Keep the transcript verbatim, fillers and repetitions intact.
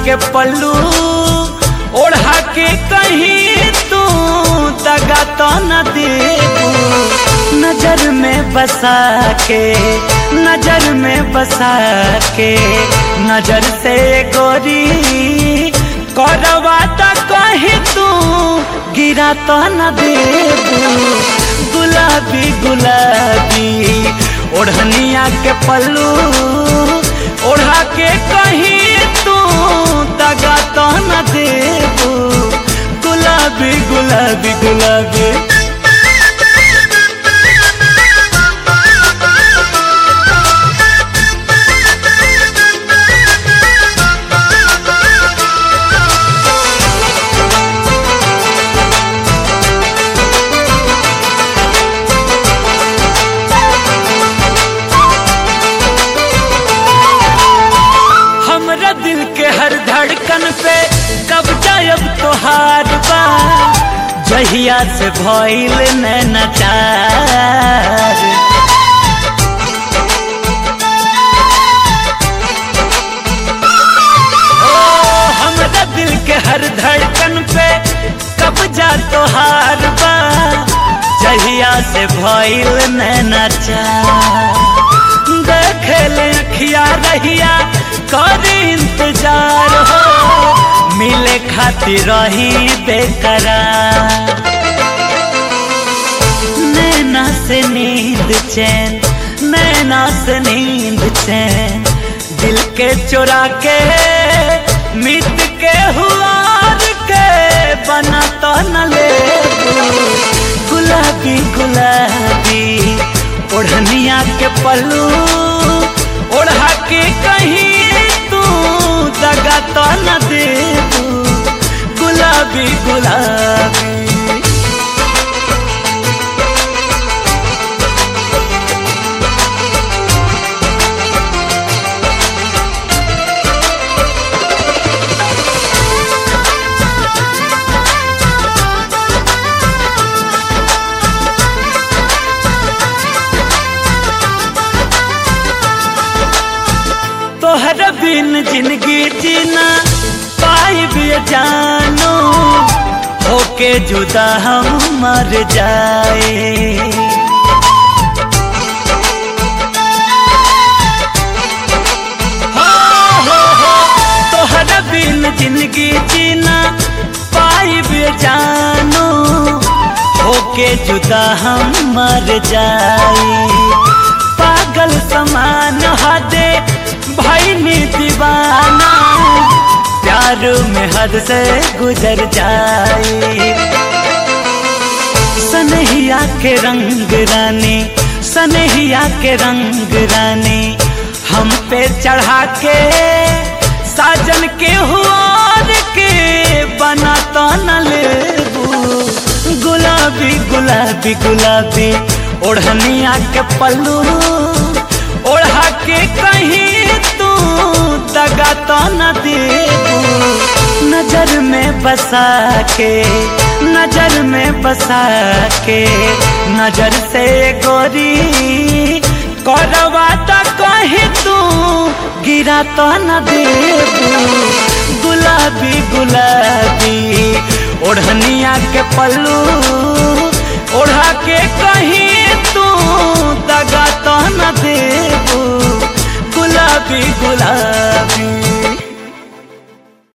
के पल्लू ओढ़ा के कहीं तू दगा तो न देबू। नजर में बसा के नजर में बसा के नजर से गोरी करवा तो कहीं तू गिरा तो न देबू। गुलाबी गुलाबी ओढ़निया के पल्लू ओढ़ा के कहीं तू दगा तो न देबू। गुलाबी गुलाबी गुलाबी हमरा दिल के हर धड़कन पे कब्जा अब तोहार बा। जहिया से भइल नैना चार ओ हमरा दिल के हर धड़कन पे कब्जा तोहार बा। जहिया से भइल नैना चार देखे ले अखिया रहिया कर इंतजार हो मिले खातिर रही बेकरार। नैना से नींद चैन नैना से नींद चैन दिल के चुरा के मिट के हुआर के बना तो न लेबू। गुलाबी गुलाबी ओढ़निया के पल्लू ओढ़ा के कहीं तू दगा तो न देबू। गुलाबी गुलाबी तोहर बिन जिंदगी जीना पाई भी जानो होके जुदा हम मर जाए। हो हो हो तोहर बिन जिंदगी जीना पाई भी जानो होके जुदा हम मर जाए। पागल समान हदे भइनी दीवाना प्यार में हद से गुजर जाए। सनहिया के रंग रानी सनहिया के रंग रानी हम पे चढ़ा के साजन के हुआर के बना तो न लेबू। गुलाबी गुलाबी गुलाबी ओढ़निया के पल्लू ओढ़ा के कहीं तू दगा तो न देबू। नजर में बसा के नजर में बसा के नजर से गोरी करवा तो कहीं तू गिरा तो न देबू। गुलाबी गुलाबी ओढ़निया के पल्लू ओढ़ा के कहीं तू दगा तो न देबू। गुलाबी गुलाबी